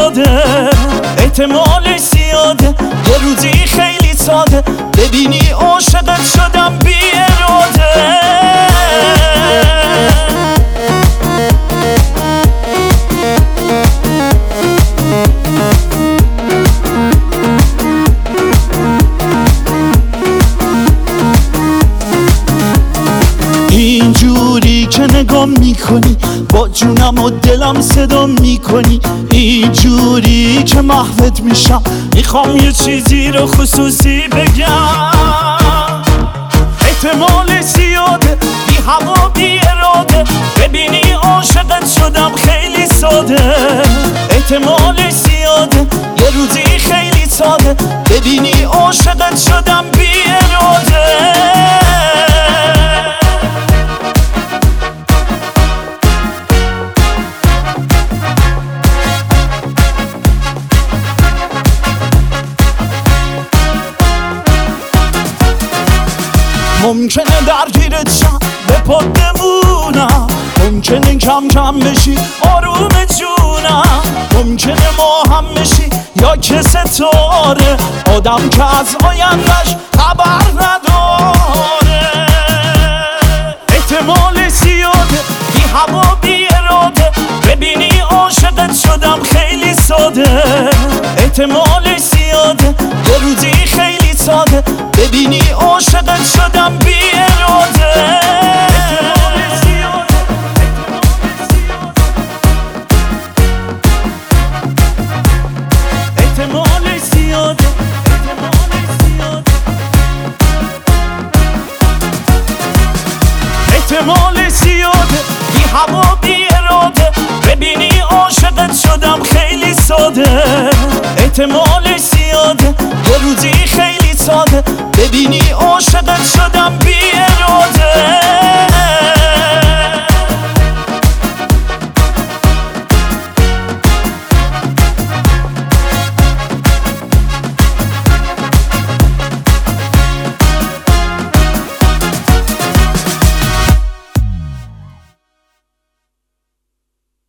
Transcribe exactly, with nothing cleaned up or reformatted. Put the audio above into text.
ساده، احتمالش زیاده یه روزی خیلی ساده ببینی عاشقت شدم بی اراده. اینجوری که نگاه میکنی با جونم و دلم صدا میکنی، اینجوری که محوت میشم میخوام یه چیزی رو خصوصی بگم. احتمال زیاده بی هوا بی اراده ببینی عاشقت شدم خیلی ساده، احتمال زیاده یه روزی خیلی ساده ببینی عاشقت شدم بی اراده. ممکنه درگیرت شم به پات بمونم، ممکنه کم کم بشی آروم جونم، ممکنه ما هم بشی یا که ستاره آدم که از آینده‌اش خبر نداره. احتمال زیاده بی هوا بی اراده ببینی عاشقت شدم خیلی ساده، احتمال زیاده یه روزی خیلی ساده ببینی عاشقت شدم بی اراده. احتمال زیاده احتمال زیاده بی هوا بی اراده ببینی عاشقت شدم خیلی ساده، احتمال